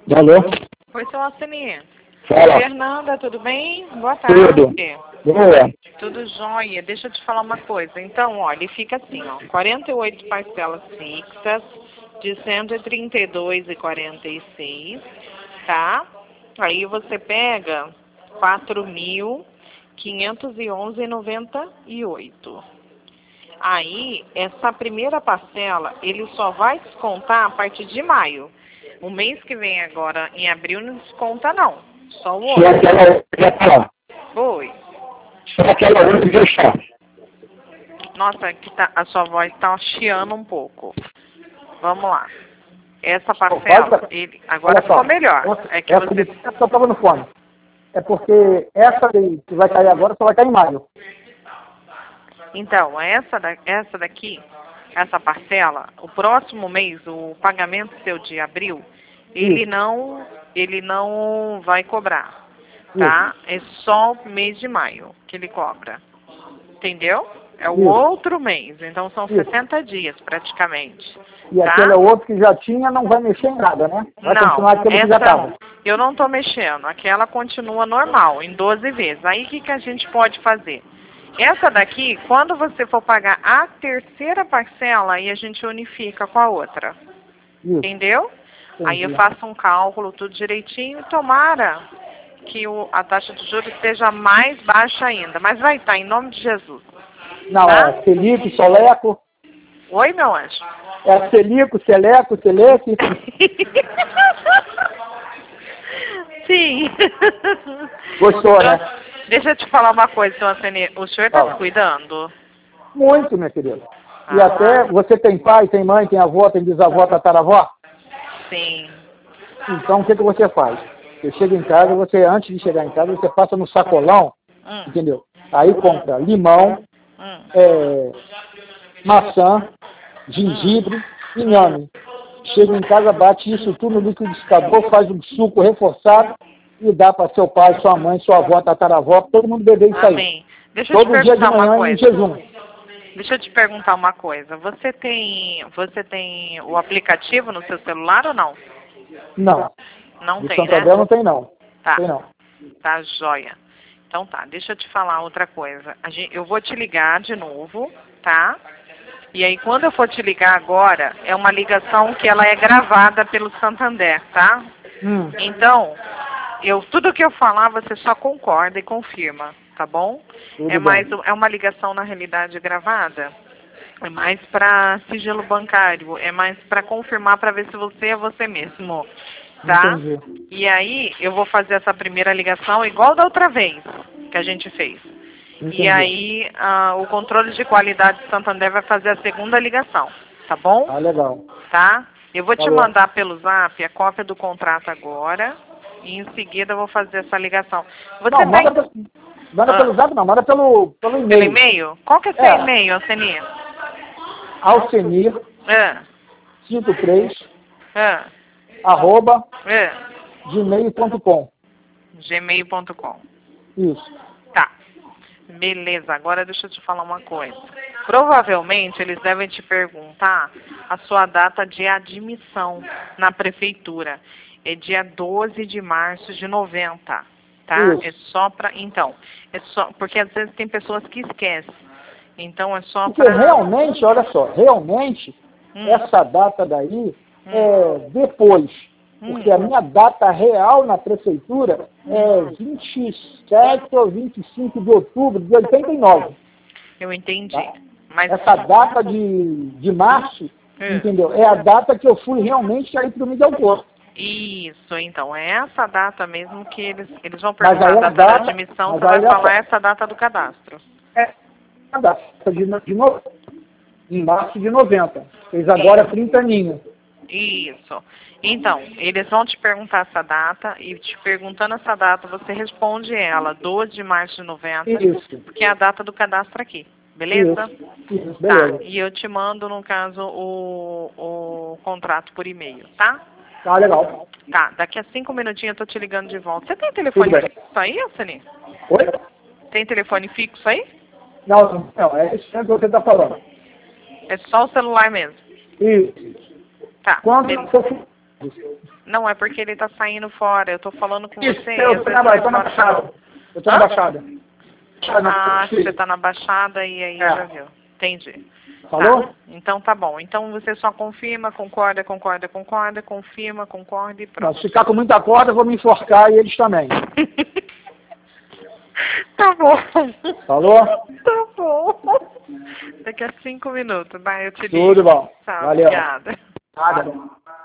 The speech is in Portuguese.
Alô? Oi, seu Alcini. Fala. Fernanda, tudo bem? Boa tarde. Tudo. Boa. Tudo jóia. Deixa eu te falar uma coisa. Então, olha, ele fica assim, ó, 48 parcelas fixas de R$ 132,46, tá? Aí você pega R$ 4.511,98. Aí, essa primeira parcela, ele só vai descontar a partir de maio. O mês que vem agora, em abril, não desconta não. Só o Se outro. aquela outra já tá. Oi. Se aquela outra já está. Nossa, aqui tá, a sua voz tá chiando um pouco. Vamos lá. Essa parcela, ele, agora ficou melhor. É que você... Essa só estava no fone. É porque essa que vai cair agora só vai cair em maio. Então, essa daqui, essa parcela, o próximo mês, o pagamento seu de abril, ele não vai cobrar, tá? É só o mês de maio que ele cobra. Entendeu? É o outro mês, então são 60 dias praticamente. E tá? aquele outro que já tinha não vai mexer em nada, né? Vai continuar aquele que já estava. Eu não estou mexendo, aquela continua normal, em 12 vezes. Aí o que a gente pode fazer? Essa daqui, quando você for pagar a terceira parcela, aí a gente unifica com a outra. Entendeu? Aí eu faço um cálculo, tudo direitinho, tomara que a taxa de juros esteja mais baixa ainda. Mas vai estar, em nome de Jesus. Não, tá? é Felipe, Soleco. Oi, meu anjo. É Celico, Seleco, Seleque. Sim. Gostou, né? Deixa eu te falar uma coisa, seu Anthony. O senhor está se cuidando? Muito, minha querida. E até você tem pai, tem mãe, tem avó, tem bisavó, tataravó? Sim. Então, o que você faz? Você chega em casa, antes de chegar em casa, você passa no sacolão, entendeu? Aí compra limão, maçã, gengibre, inhame. Chega em casa, bate isso tudo no liquidificador, faz um suco reforçado e dá para seu pai, sua mãe, sua avó, tataravó, todo mundo beber isso aí. Amém. Deixa eu te Todo dia de perguntar uma manhã coisa. em jejum. Deixa eu te perguntar uma coisa. Você tem o aplicativo no seu celular ou não? Não. Não De tem, Santander né? não tem, não. Tá. Tem, não. Tá, joia. Então tá, deixa eu te falar outra coisa. Eu vou te ligar de novo, tá? E aí, quando eu for te ligar agora, é uma ligação que ela é gravada pelo Santander, tá? Então, tudo que eu falar, você só concorda e confirma, tá bom? É uma ligação, na realidade, gravada. É mais para sigilo bancário, é mais para confirmar, para ver se você é você mesmo, tá? Entendi. E aí, eu vou fazer essa primeira ligação igual da outra vez que a gente fez. Entendi. E aí, o controle de qualidade do Santander vai fazer a segunda ligação, tá bom? Ah, legal. Tá? Eu vou te mandar pelo zap a cópia do contrato agora e em seguida eu vou fazer essa ligação. Você Não, manda pelo zap, não, manda pelo e-mail. Pelo e-mail? Qual que é seu e-mail, Alcenir? Alcenir 53 arroba gmail.com. gmail.com. Isso. Tá. Beleza, agora deixa eu te falar uma coisa. Provavelmente eles devem te perguntar a sua data de admissão na prefeitura. É dia 12 de março de 90, tá? Isso. É só para... Então, é só... Porque às vezes tem pessoas que esquecem. Então é só porque realmente, olha só, essa data daí é depois. Porque a minha data real na prefeitura é 27 ou 25 de outubro de 89. Eu entendi. Tá? Mas... Essa data de março, entendeu? É a data que eu fui realmente aí para o Miguel Porto. Isso, então, é essa data mesmo que eles vão perguntar a data da admissão, você vai falar essa data do cadastro. É a data em março de 90. Fez agora 30 aninhos. Isso. Então, eles vão te perguntar essa data e te perguntando essa data, você responde ela, 12 de março de 90, Isso. porque é a data do cadastro aqui. Beleza? Isso, beleza. Tá, e eu te mando, no caso, o contrato por e-mail, tá? Tá, legal. Tá, daqui a 5 minutinhos eu tô te ligando de volta. Você tem telefone fixo aí, Alceni? Oi? Tem telefone fixo aí? Não, é isso que você está falando. É só o celular mesmo? Isso. Tá. Quando eu for Não, é porque ele tá saindo fora. Eu tô falando com Isso, você. eu tô na Baixada. Eu tô na Baixada. Ah, você tá na Baixada e aí já viu. Entendi. Falou? Tá. Então tá bom. Então você só confirma, concorda, confirma, concorda e pronto. Não, se ficar com muita corda, eu vou me enforcar e eles também. Tá bom. Falou? Tá bom. Daqui a 5 minutos, vai, eu te ligo. Tudo bom. Tá, Valeu. obrigada. Nada.